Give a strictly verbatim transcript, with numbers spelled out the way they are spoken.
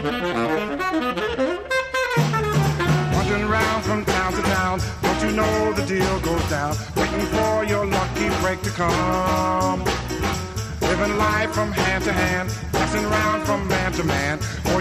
Wandering round from town to town, don't you know the deal goes down? Waiting for your lucky break to come. Living life from hand to hand, passing around from man to man.